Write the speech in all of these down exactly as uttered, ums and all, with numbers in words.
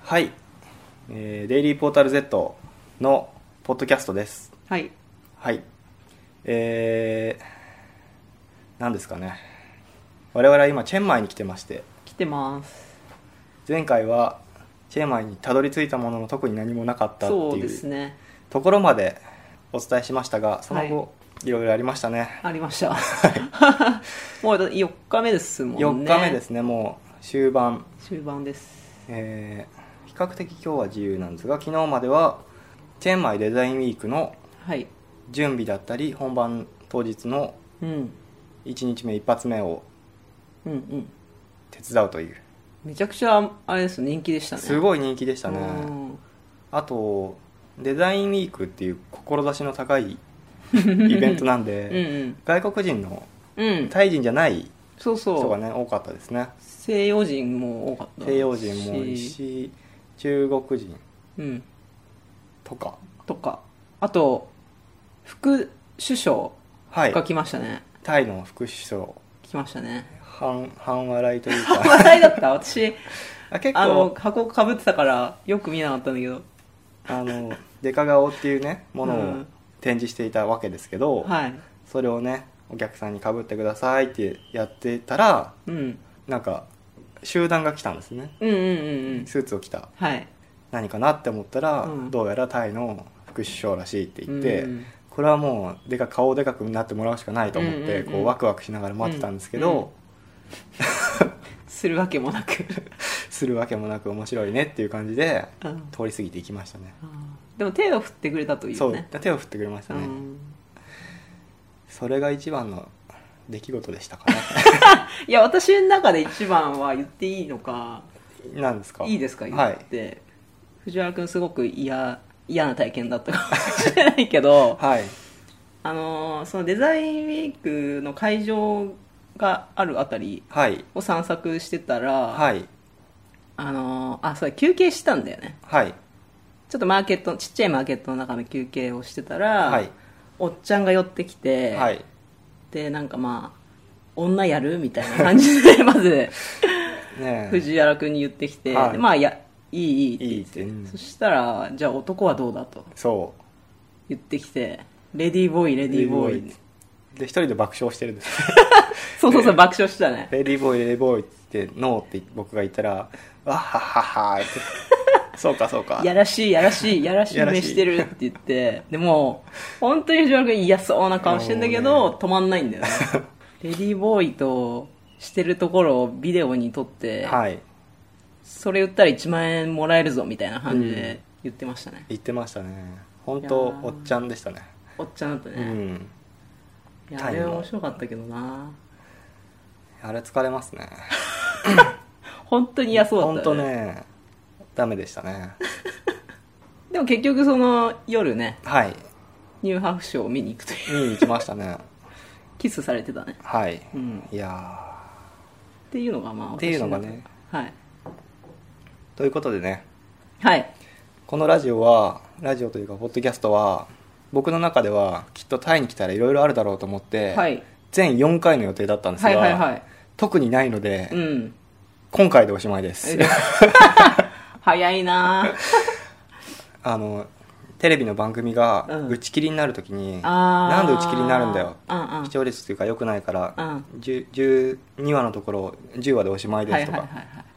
はい、えー、デイリーポータル Z のポッドキャストです。 はいはい、えー、何ですかね、我々は今チェンマイに来てまして、 来てます。 前回はチェンマイにたどり着いたものの特に何もなかったってそういうですね、 ところまでお伝えしましたが、その後、はい、いろいろありましたね。 ありましたもうよっかめですもんね。 よっかめですね。もう終盤終盤です。 えー、比較的今日は自由なんですが、昨日まではチェンマイデザインウィークの準備だったり、本番当日のいちにちめ一発目を手伝うという、うんうん、 めちゃくちゃあれです、人気でしたね。 すごい人気でしたね。あとデザインウィークっていう志の高いイベントなんでうん、うん、外国人の、うん、タイ人じゃない人がね多かったですね。 西洋人も多かったし、 西洋人も多いし、中国人とか、 うん、とかあと副首相が来ましたね、はい、 タイの副首相来ましたね。 半, 半笑いというか半笑いだった私あ結構あの箱かぶってたからよく見なかったんだけど、 あのデカ顔っていうねものを展示していたわけですけど、 うんはい、 それをねお客さんにかぶってくださいってやってたら、うん、なんか集団が来たんですね、 うんうんうんうん、 スーツを着た、 はい、 何かなって思ったら、うん、どうやらタイの副首相らしいって言って、うん、これはもうでか顔でかくなってもらうしかないと思って、うんうんうん、こうワクワクしながら待ってたんですけど、うんうんするわけもなくするわけもなく面白いねっていう感じで通り過ぎていきましたね、 うん、でも手を振ってくれたというね。 そう手を振ってくれましたね、うん、それが一番の出来事でしたかねいや私の中で一番は言っていいのか何ですか。 いいですか言って、はい、藤原くんすごく嫌嫌な体験だったかもしれないけど、はい、あのそのデザインウィークの会場があるあたりを散策してたら、はい、あのあそう休憩したんだよね、はい、ちょっとマーケットちっちゃいマーケットの中の休憩をしてたら、はい、おっちゃんが寄ってきて、はい、でなんかまあ女やるみたいな感じでまずね藤原君に言ってきて、はい、でまあやいいいいって言って、いいって、うん、そしたらじゃあ男はどうだとそう言ってきて、レディーボーイレディーボーイで一人で爆笑してるんですそうそうそう爆笑してたね。 レディーボーイレディーボーイってノーって僕が言ったらわっはっはっはってそうかそうかやらしいやらしいやらしい目してるって言ってでも本当に藤原君嫌そうな顔してんだけど、ね、止まんないんだよねレディーボーイとしてるところをビデオに撮って、はい、それ言ったらいちまん円もらえるぞみたいな感じで言ってましたね、うん、 言ってましたね。本当おっちゃんでしたね。 おっちゃんだったね、うん、いやあれは面白かったけどな。 あれ疲れますね本当に嫌そうだったね。 本当ねダメでしたねでも結局その夜ね、 はい、 ニューハーフショーを見に行くという見に行きましたねキスされてたね。 はい、 うん、 いやっていうのがまあっていうのがね、 はい、 ということでね、 はい、 このラジオはラジオというかポッドキャストは僕の中ではきっとタイに来たらいろいろあるだろうと思って、はい、全よんかいの予定だったんですが、はいはいはい、特にないので、うん、今回でおしまいです早いなあのテレビの番組が打ち切りになるときに、うん、なんで打ち切りになるんだよ、うんうん、視聴率というか良くないから、うん、じゅうにわのところじゅうわでおしまいですとか、はいはいはいはい、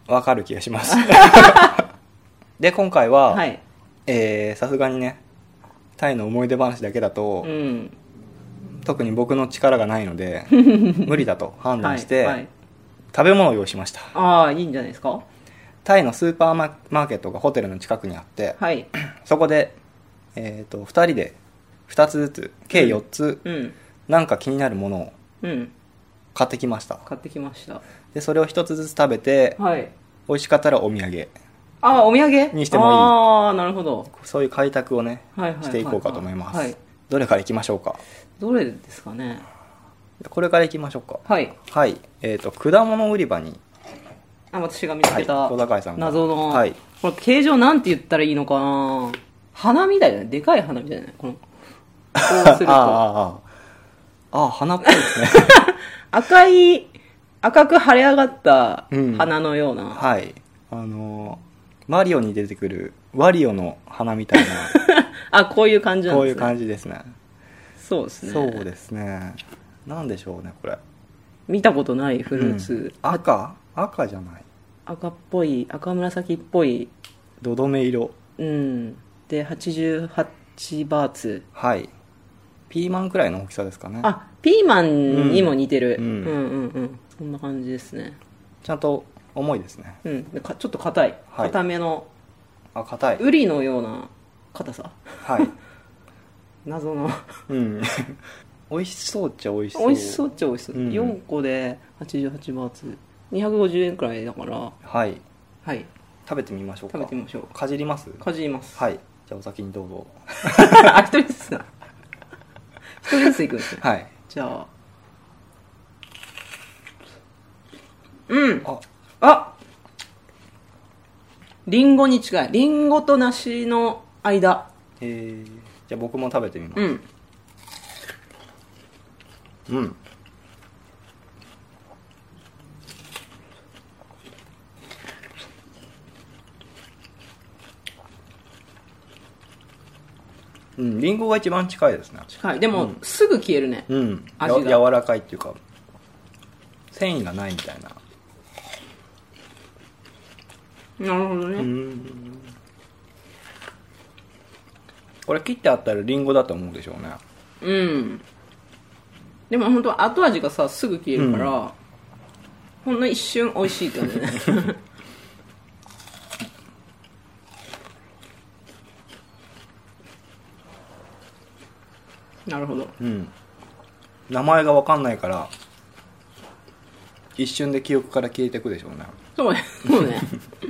分かる気がしますで今回は、はい、えー、さすがにねタイの思い出話だけだと、うん、特に僕の力がないので無理だと判断して、はいはい、食べ物を用意しました。 ああいいんじゃないですか。 タイのスーパーマーケットがホテルの近くにあって、はい、そこで、えーと、ふたりでふたつずつ計よっつ、うん、なんか気になるものを買ってきました、 うん、買ってきました。 でそれをひとつずつ食べて、はい、美味しかったらお土産あお土産にしてもいい。 ああなるほど。 そういう開拓をね、はいはいはいはい、していこうかと思います、はい、どれからいきましょうか。 どれですかね。 これからいきましょうか。はい、はい、えーと果物売り場にあ私が見つけた謎の、 はい、 これ形状なんて言ったらいいのかな。花みたいだね。でかい花みたいだね。このこうするとあああ花っぽいですね赤い赤く腫れ上がった花のような、 うん、はいあのマリオに出てくるワリオの花みたいなあ、こういう感じなんですね。 こういう感じですね。 そうですね。 そうですね。なんでしょうねこれ。 見たことないフルーツ、 うん、赤赤じゃない、 赤っぽい、赤紫っぽい、 どどめ色、 うんではちじゅうはちバーツ、 はい、ピーマンくらいの大きさですかね。 あ、ピーマンにも似てる、 うん、 うんうんうんそんな感じですね。 ちゃんと重いですね。 うんでかちょっと硬い、 はい、 硬めの、 あ、硬い、 ウリのような硬さ、 はい謎のうん美味しそうっちゃ美味しそう。 美味しそうっちゃ美味しそう、うん、よんこではちじゅうはちバーツにひゃくごじゅうえんくらいだから、 はいはい、 食べてみましょうか。 食べてみましょう。 かじります？ かじります。 はい、じゃあお先にどうぞあ、一人ずつだ一人ずついくんですね。 はい、 じゃあ、うんああリンゴに近い。リンゴと梨の間。 えー、じゃあ僕も食べてみます。 うんうんうん、リンゴが一番近いですね。 近い。でも、うん、すぐ消えるね。 うん、 味が柔らかいっていうか繊維がないみたいな。 なるほどね。 うん、これ切ってあったらリンゴだと思うでしょうね。 うんでも本当後味がさすぐ消えるから、うん、ほんの一瞬美味しいって感じねなるほど、 うん、名前が分かんないから一瞬で記憶から消えていくでしょうね。 そうねそうね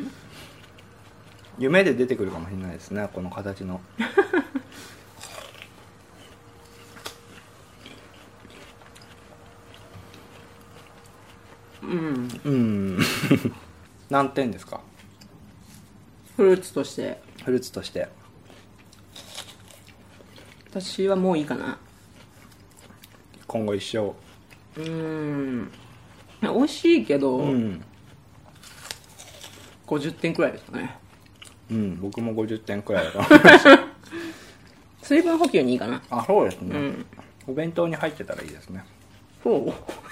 夢で出てくるかもしれないですねこの形のうんうん何点ですか？ フルーツとして。 フルーツとして私はもういいかな。 今後一生。 うーん美味しいけど、うん、ごじゅってんくらいですかね。 うん僕もごじゅってんくらいだと思います水分補給にいいかな。 あ、そうですね、うん、お弁当に入ってたらいいですね。 そう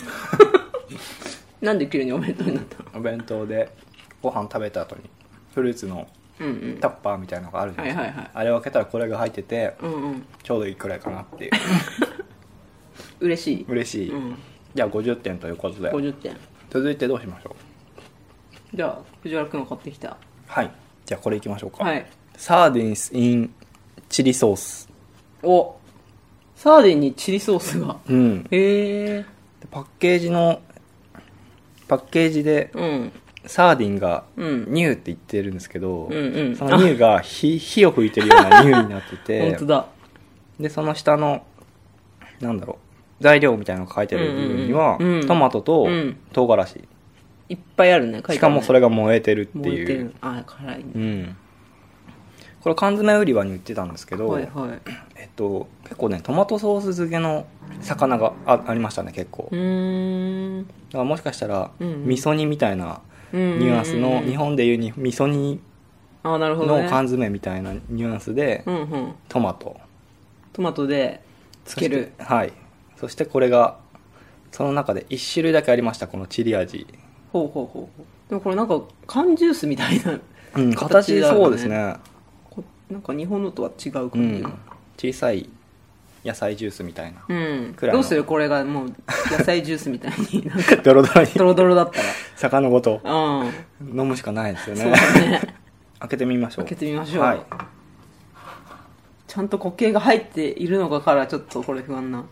なんで急にお弁当になったの？ お弁当でご飯食べた後にフルーツのタッパーみたいなのがあるじゃないですか、 はいはいはい、 あれを開けたらこれが入ってて、 うんうん、 ちょうどいいくらいかなっていう嬉しい嬉しい、うん、じゃあごじゅってんということでごじゅってん。 続いてどうしましょう？じゃあ藤原君が買ってきた。 はい、じゃあこれいきましょうか。 はい、 サーディンスインチリソース。 お、サーディンにチリソースが、 うん、 へえ。 パッケージのパッケージで、うん、サーディンがニューって言ってるんですけど、うんうん、そのニューが 火, 火を吹いてるようなニューになってて本当だ。 でその下のなんだろう材料みたいなのが書いてある部分には、うんうんうん、トマトと唐辛子、うん、 いっぱいあるね。書いてあるね。 しかもそれが燃えてるっていう。燃えてる。 あ、辛いね、 うん、これ缶詰売り場に売ってたんですけど、 はいはい、 えっと、結構ねトマトソース漬けの魚が あ, ありましたね結構。 うーん、 だからもしかしたら、うんうん、味噌煮みたいなニュアンスの、うんうんうん、日本でいうに味噌煮の缶詰みたいなニュアンスで、 うんうん、 トマトトマトでつける。 はい。そしてこれがその中でいち種類だけありました、このチリ味。 ほうほうほう。でもこれなんか缶ジュースみたいな、 うん、形そうですね。 なんか日本のとは違う感じが、うん、 小さい野菜ジュースみたいな、 うん、どうするこれがもう野菜ジュースみたいになんかドロドロにドロドロだったら魚ごと、 うん、 飲むしかないですよね。 そうだね開けてみましょう。 開けてみましょう、 はい、 ちゃんと固形が入っているのかからちょっとこれ不安な。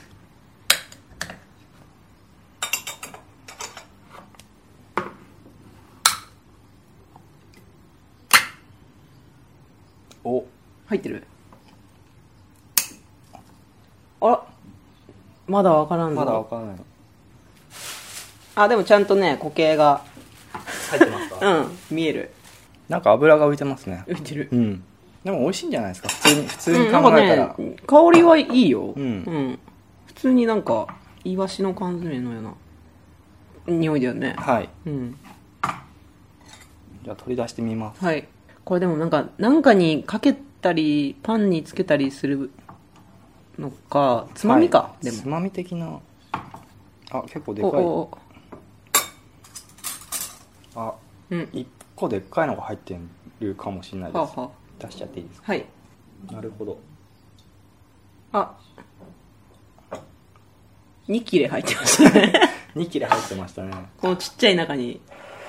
お、 入ってる。あ、まだわからんぞ。 まだわからない。 あ、でもちゃんとね固形が入ってますか？ うん、見える。 なんか油が浮いてますね。 浮いてる。 うん。でも美味しいんじゃないですか。普通に普通に考えたら、 うんね、香りはいいよ。 うん、うん。 普通になんかイワシの缶詰のような匂いだよね。 はい。 うん。 じゃあ取り出してみます。 はい。これでもなんかなんかにかけたりパンにつけたりするのか、つまみか、 はい、でもつまみ的な。あ、結構でかい。 おおあ、うん、いっこでっかいのが入ってるかもしれないです。はあはあ、出しちゃっていいですか。 はい。 なるほど。 あ、に切れ入ってましたね。 に切れ入ってましたね。 このちっちゃい中に。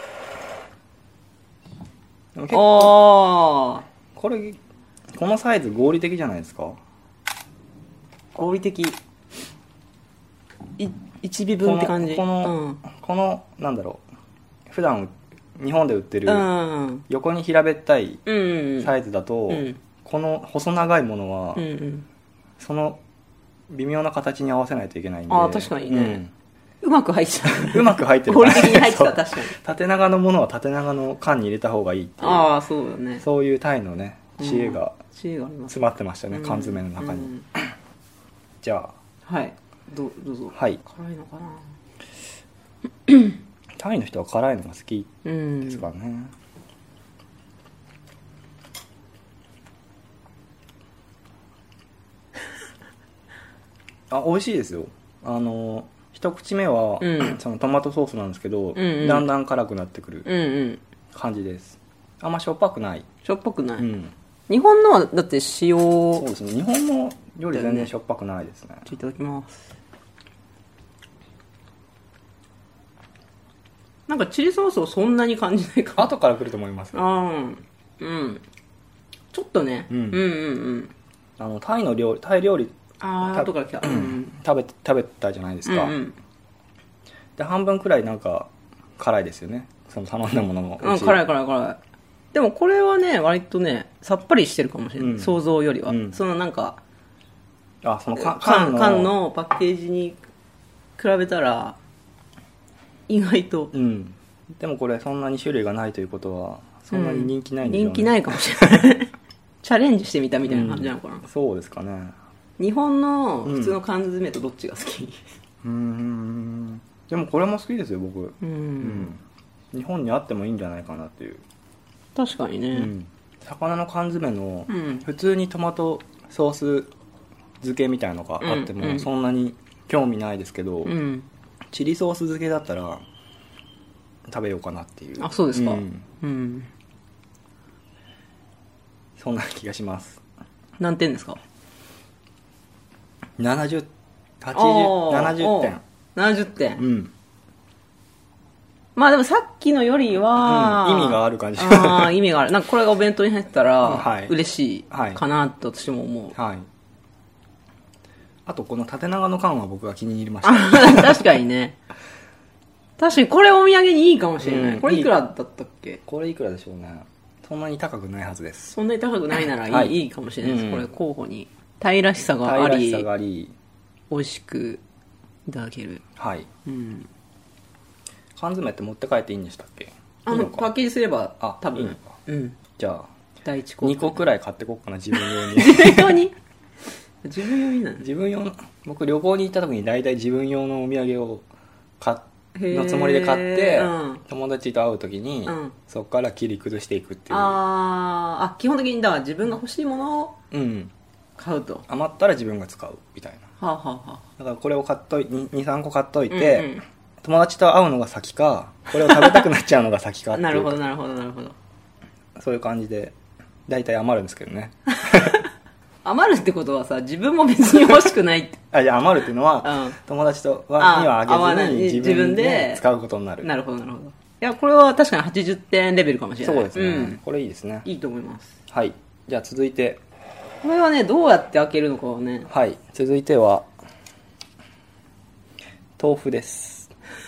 ああ、 これこのサイズ合理的じゃないですか。 合理的。いいちびぶんって感じ。 このこの、うん、このなんだろう、普段日本で売ってる横に平べったいサイズだと、うんうん、この細長いものは、うんうん、その微妙な形に合わせないといけないんで。 ああ、確かにね、うん、うまく入ってた。 うまく入ってる。 合理的に入ってた。確かに縦長のものは縦長の缶に入れた方がいいっていう。 ああ、そうだね。 そういうタイのね知恵が詰まってましたね、 うん、 缶詰の中に、うん、じゃあはい、ど, どうぞ。 はい。 辛いのかな。 タイの人は辛いのが好きですからね、うん、あ、美味しいですよ。あの一口目は、うん、そのトマトソースなんですけど、うんうん、だんだん辛くなってくる感じです、うんうん、あんましょっぱくない。 しょっぱくない、うん、日本のはだって塩。 そうですね、日本のより全然しょっぱくないですね。 いただきます。なんかチリソースをそんなに感じないかも。 後から来ると思います。 あー、うん、ちょっとね、うん、うんうんうんあのタイの料理、タイ料理あー後から来た、うん、 食べ食べたじゃないですか、うんうん、で半分くらいなんか辛いですよね、その頼んだものも。 うん、辛い辛い辛い。でもこれはね割とねさっぱりしてるかもしれない、うん、想像よりは、うん、そのなんかあその缶の缶のパッケージに比べたら意外と、 うん、でもこれそんなに種類がないということはそんなに人気ないんでしょうね、 うん、人気ないかもしれないチャレンジしてみたみたいな感じなのかな、 うん、そうですかね。 日本の普通の缶詰とどっちが好き？ うーん、でもこれも好きですよ僕、うん、うん、日本にあってもいいんじゃないかなっていう。 確かにね、うん、 魚の缶詰の普通にトマトソース漬けみたいのがあってもそんなに興味ないですけど、うんうん、チリソース漬けだったら食べようかなっていう。 あ、そうですか、うんうん、 そんな気がします。 何点ですか？ ななじゅう、はちじゅう、ななじゅってん。 ななじゅってん、うん、まあでもさっきのよりは、 うん、意味がある感じ。 ああ、意味がある。なんかこれがお弁当に入ってたら嬉しいかなと私も思う、 はいはい、あとこの縦長の缶は僕が気に入りました確かにね、確かにこれお土産にいいかもしれない、うん、これいくらだったっけ？ これいくらでしょうね。そんなに高くないはずです。 そんなに高くないならいい、はい、いいかもしれないです、うん、これ候補に平らしさがあり、 平らしさがあり美味しくいただける。 はい、うん、缶詰って持って帰っていいんでしたっけ？ あのパッケージすればあ多分いいのか、うん、 じゃあ第一にこくらい買ってこっかな、自分用に自分用に自分用になの？ 自分用の、僕旅行に行った時に大体自分用のお土産を買のつもりで買って、うん、友達と会う時に、うん、そこから切り崩していくっていう。 ああ、基本的にだから自分が欲しいものを買うと、うん、 余ったら自分が使うみたいな、 はあはあ、 だからこれを買っといにさんこ買っといて、うんうん、友達と会うのが先かこれを食べたくなっちゃうのが先かっていうなるほどなるほどなるほど、 そういう感じで大体余るんですけどね余るってことはさ、自分も別に欲しくないってあ、いや余るっていうのは、うん、友達とはにはあげずに自分で使うことになる。 なるほどなるほど。いやこれは確かにはちじゅってんレベルかもしれない。 そうですね、うん、これいいですね。 いいと思います。 はい、じゃあ続いてこれはねどうやって開けるのかはね。 はい、続いては豆腐です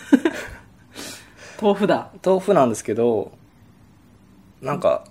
豆腐だ。 豆腐なんですけど、なんか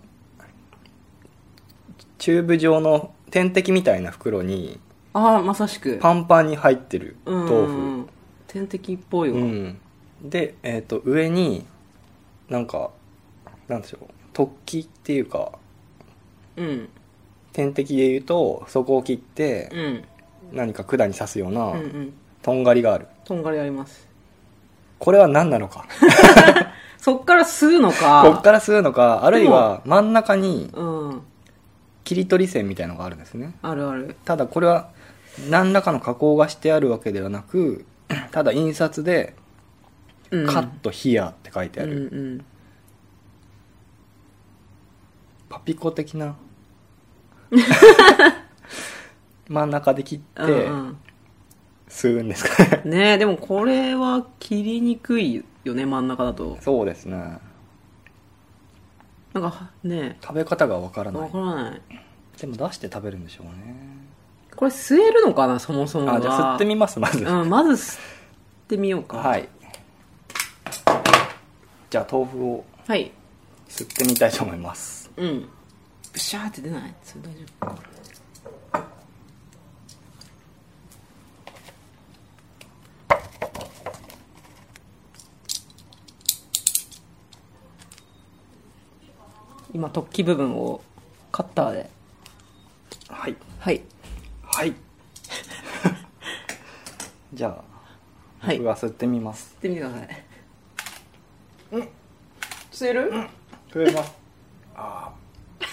チューブ状の点滴みたいな袋に、 ああまさしくパンパンに入ってる豆腐、うん、 点滴っぽいわ、うん、 で、えーと、上になんかなんでしょう、突起っていうか、うん、点滴でいうとそこを切って、うん、何か管に刺すような、うんうん、とんがりがある。 とんがりあります。 これは何なのかそっから吸うのかこっから吸うのか、あるいは真ん中に切り取り線みたいのがあるんですね。 あるある。 ただこれは何らかの加工がしてあるわけではなく、ただ印刷でカットヒアって書いてある、うんうん、パピコ的な真ん中で切って吸うんですかね。 ねえ、でもこれは切りにくいよね、真ん中だと。 そうですね。 なんかね、 食べ方がわからない。 わからない。 でも出して食べるんでしょうね。 これ吸えるのかな、そもそもは。 あ、じゃあ吸ってみます、まず。 うん、まず吸ってみようか。 はい。じゃあ豆腐を吸ってみたいと思います。 はい、うん。ブシャーって出ない？それ大丈夫？今突起部分をカッターで。 はいはいはいじゃあ、はい、僕は吸ってみます。 吸ってみてください。うん、吸える？うん、 吸えます。ああ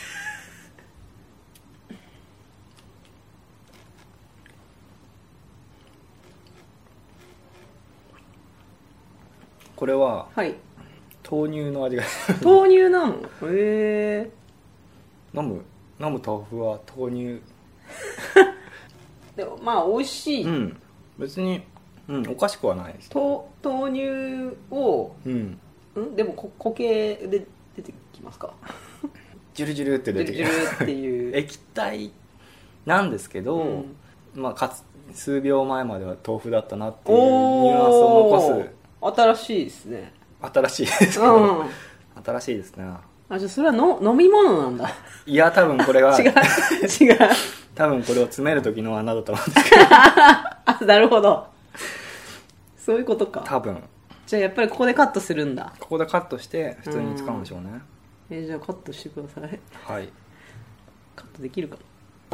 これは、はい、豆乳の味が豆乳なの？へえ。 飲む飲む豆腐は豆乳でもまあ美味しい。 うん、別に、うん、おかしくはないです。 と豆乳を、うん、んでもこ固形で出てきますか？ ジュルジュルって出てきます。 ジュルジュルっていう液体なんですけど、うん、まあかつ数秒前までは豆腐だったなっていうニュアンスを残す。 新しいですね。 新しいですけど、うん、新しいですね。 あ、じゃあそれはの飲み物なんだ。 いや、多分これは違う違う多分これを詰める時の穴だと思うんですけどあ、なるほど、そういうことか。 多分。 じゃあやっぱりここでカットするんだ。 ここでカットして普通に使うんでしょうね。 うえー、じゃあカットしてください。 はい。 カットできるかな。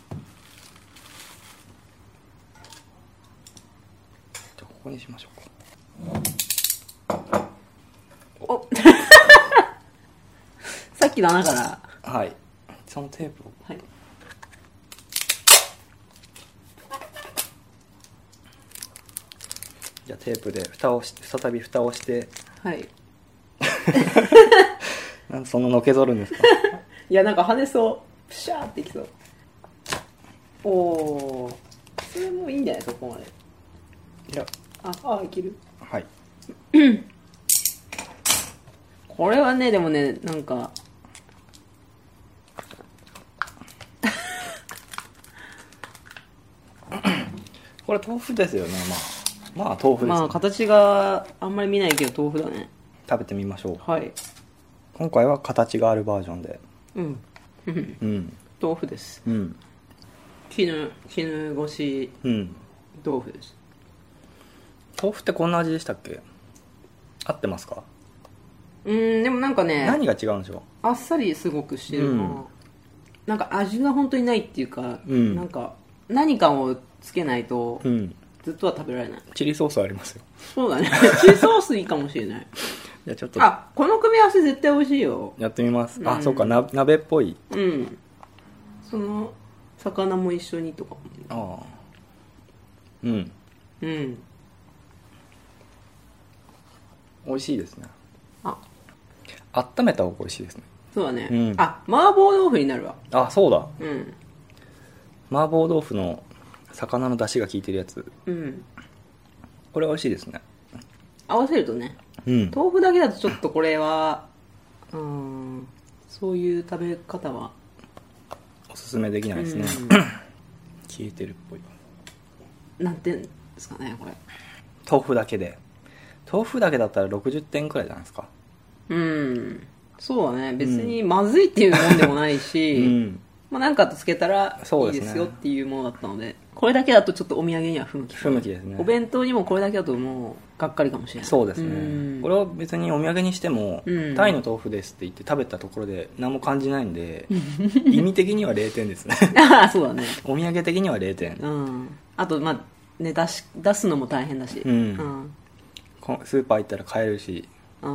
じゃあここにしましょうか。 おさっきの穴から。 はい。そのテープを。はい。じゃあテープで蓋をし再び蓋をして。はい。なんでそんなのけぞるんですか？ いや、なんか跳ねそう。プシャーっていきそう。おお。それもいいんじゃないそこまで。 いや。 あ、あ、いける。 はい。 これはね、でもね、なんかこれ豆腐ですよね。まあまあ豆腐です、ね、 まあ形があんまり見ないけど豆腐だね。 食べてみましょう。 はい。 今回は形があるバージョンで。 うんうん豆腐です。うん絹絹ごし豆腐です、 うん、豆腐ってこんな味でしたっけ？合ってますか？ うん、でもなんかね、 何が違うんでしょう？ あっさりすごくしてるな、うん、なんか味が本当にないっていうか、うん、なんか何かをつけないとずっとは食べられない、うん、 チリソースありますよ。 そうだねチリソースいいかもしれないじゃあちょっと、 あ、この組み合わせ絶対美味しいよ。 やってみます、うん、あ、そうか、な鍋っぽい。 うん、その魚も一緒にとか。ああ、 うんうん美味しいですね。あ、温めた方が美味しいですね。 そうだね、うん、あ、麻婆豆腐になるわ。 あ、そうだ、うん、麻婆豆腐の魚の出汁が効いてるやつ、うん、これ美味しいですね。 合わせるとね、うん、豆腐だけだとちょっとこれはうーん、そういう食べ方はおすすめできないですね、うん、消えてるっぽい。 なんていうんですかねこれ。 豆腐だけで豆腐だけだったらろくじゅってんくらいじゃないですか。 うん、そうだね。別にまずいっていうもんでもないし、うん、まあ何かとつけたらいいですよっていうものだったの で, で、ね、これだけだとちょっとお土産には不向き。 不向きですね。 お弁当にもこれだけだともうがっかりかもしれない。 そうですね、うん、これを別にお土産にしても、うん、タイの豆腐ですって言って食べたところで何も感じないんで意味的にはれいてんですねああ、そうだね。 お土産的にはれいてん、 うん、あとまあね、出し出すのも大変だし、うんうん、 スーパー行ったら買えるし、 うん、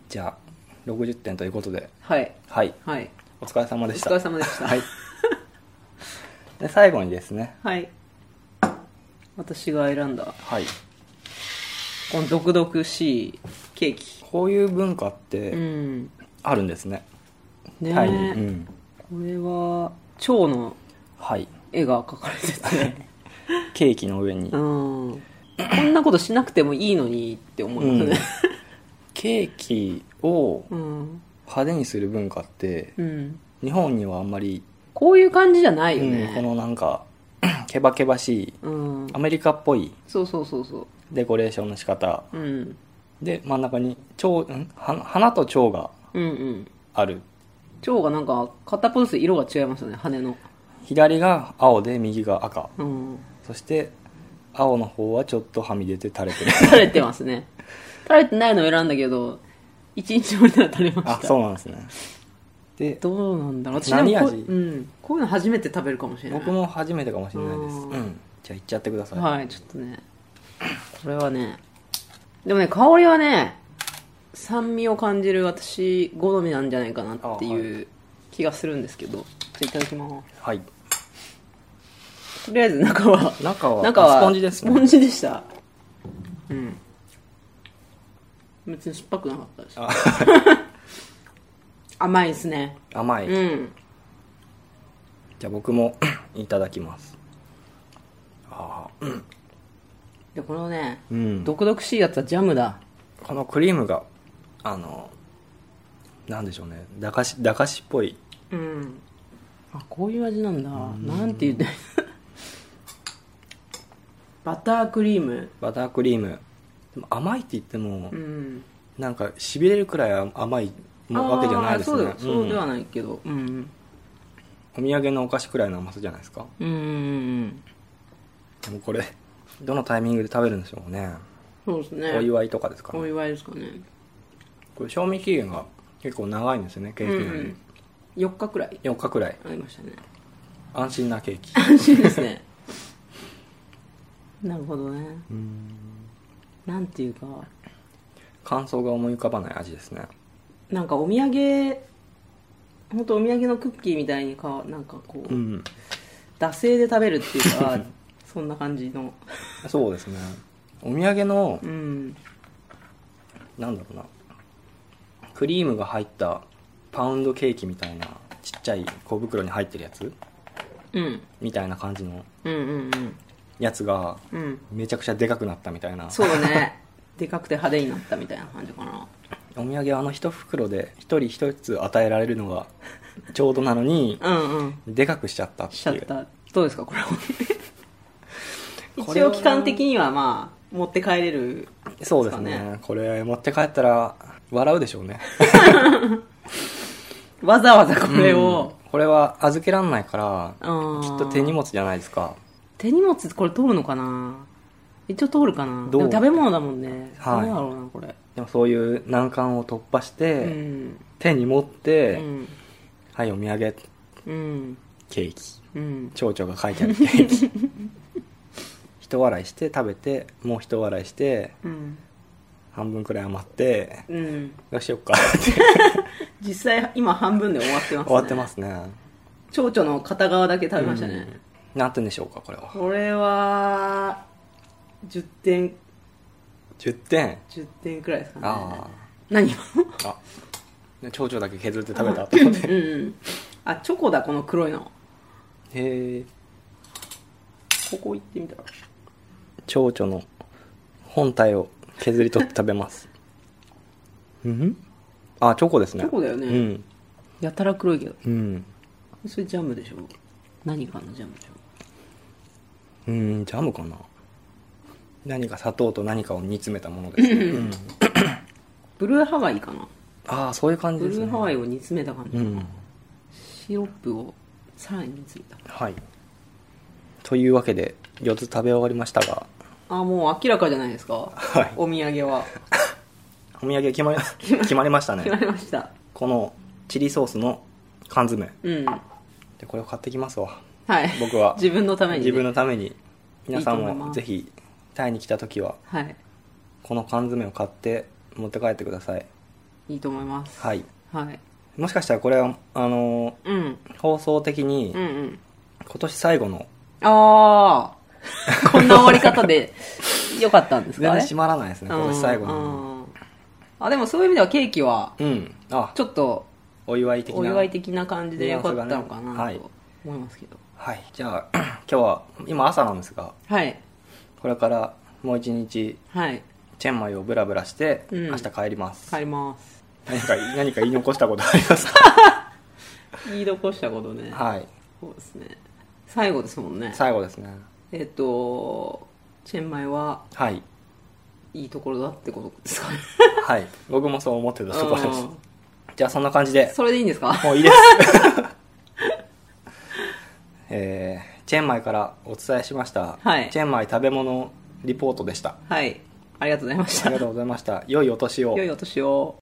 じゃあろくじゅってんということで、 はいはい、 はい、 お疲れ様でした。 お疲れ様でした。 はい。で最後にですね、 はい、私が選んだ、 はい、 この毒々しいケーキ。 こういう文化ってあるんですね、 うん、ねえ、うん、これは蝶の絵が描かれてて、はい、 ケーキの上に、うん、 こんなことしなくてもいいのにって思いますね、うん、 ケーキを派手にする文化って、うん、日本にはあんまりこういう感じじゃないよね、 うん、このなんかケバケバしい、うん、アメリカっぽいそうそうそうそうデコレーションの仕方、うん、で真ん中に蝶、ん花と蝶がある、うんうん、 蝶がなんか片っぽずつ色が違いますよね、羽の。 左が青で右が赤、うん、そして青の方はちょっとはみ出て垂れてる垂れてますね。垂れてないのを選んだけど一日目では垂れました。 あ、そうなんですね。でどうなんだろう、私何味、 うん、こういうの初めて食べるかもしれない。 僕も初めてかもしれないです、うん、じゃあいっちゃってください。 はい、ちょっとね、これはね、でもね、香りはね、酸味を感じる私好みなんじゃないかなっていう気がするんですけど、はい、いただきます。 はい。 とりあえず中は中は中はスポンジですね。 スポンジでした。うん。別に酸っぱくなかったです。甘いですね。 甘い。うん。じゃあ僕もいただきます。ああ、うん。 でこのね、うん、毒々しいやつはジャムだ。 このクリームがあのなんでしょうね、駄菓子駄菓子っぽい。 うん。あ、こういう味なんだ。んなんて言ってバタークリーム。 バタークリーム。でも甘いって言っても、うん、なんかしびれるくらい甘いわけじゃないですね。 そうだ、そうではないけど、うん、 お土産のお菓子くらいの甘さじゃないですか。うんうんうん。でもこれどのタイミングで食べるんでしょうね。 そうですね。 お祝いとかですかね。 お祝いですかね。 これ賞味期限が結構長いんですよね、ケーキの、うん、 よっかくらいよっかくらいありましたね。 安心なケーキ。 安心ですね。なるほどね。うん、なんていうか感想が思い浮かばない味ですね。 なんかお土産、本当お土産のクッキーみたいにか、なんかこう、うん、惰性で食べるっていうかそんな感じの。 そうですね。お土産の、うん、なんだろうな、クリームが入ったパウンドケーキみたいなちっちゃい小袋に入ってるやつ、うん、みたいな感じのやつがめちゃくちゃでかくなったみたいな。 そうね。でかくて派手になったみたいな感じかな。 お土産あの一袋で一人一つ与えられるのがちょうどなのにうん、うん、でかくしちゃったっていう。しちゃった。 どうですかこれは。一応期間的にはまあ持って帰れるですかね。 そうですね。これ持って帰ったら笑うでしょうね。 わざわざこれを、 うん、これは預けらんないからきっと手荷物じゃないですか。 手荷物これ通るのかな。一応通るかな。でも食べ物だもんね。はい。どうだろうなこれ。 でもそういう難関を突破して、うん、手に持って、うん、はいお土産、うん、ケーキ、うん、蝶々が書いてあるケーキ。一笑いして食べてもう一笑いして、うん、半分くらい余って、うん、どうしよっかって実際今半分で終わってますね。 終わってますね。 蝶々の片側だけ食べましたね。うん、 何点でしょうかこれは。 これはじゅってん。 じゅってん。 じゅってんくらいですかね。 ああ。 何をあ、蝶々だけ削って食べたと思って。 うん。あ、チョコだこの黒いの。 へえ。 ここ行ってみたら。 蝶々の本体を削り取って食べます。うん？あ、チョコですね。 チョコだよね。うん。やたら黒いけど。うん。それジャムでしょ。何かのジャムでしょ。 うん、ジャムかな。何か砂糖と何かを煮詰めたものです、ね。うん、 ブルーハワイかな。 ああ、そういう感じですね。 ブルーハワイを煮詰めた感じ、うん、シロップをさらに煮詰めた。 はい。というわけでよつ食べ終わりましたが、 あ、もう明らかじゃないですか。はい。お土産は。 お土産決まり決まりましたね。 決まりました。 このチリソースの缶詰。うん。でこれを買ってきますわ。 はい。 僕は自分のために、ね。 自分のために皆さんもぜひタイに来た時は、はい、この缶詰を買って持って帰ってください。 いいと思います。 はい、 はい、 もしかしたらこれはあの、うん、放送的に今年最後の、うんうん、 ああこんな終わり方でよかったんですかね。 全然閉まらないですね、今年最後の、 うんうん、あでもそういう意味ではケーキはちょっとお祝い的なお祝い的な感じでよかったのかなと思いますけど、 はい、はい、じゃあ今日は今朝なんですが、 はい、 これからもう一日、 はい、 チェンマイをブラブラして、うん、明日帰ります。 帰ります。 何か何か言い残したことありますか？ 言い残したことね、 はい、 そうですね、最後ですもんね。 最後ですね。 えっとチェンマイは、 はい、 いいところだってことですかね。 はい、僕もそう思ってたところです。じゃあそんな感じで。 それでいいんですか？ もういいです。えー、チェンマイからお伝えしました、はい、チェンマイ食べ物リポートでした。 はい、ありがとうございました。 ありがとうございました。良いお年を。 良いお年を。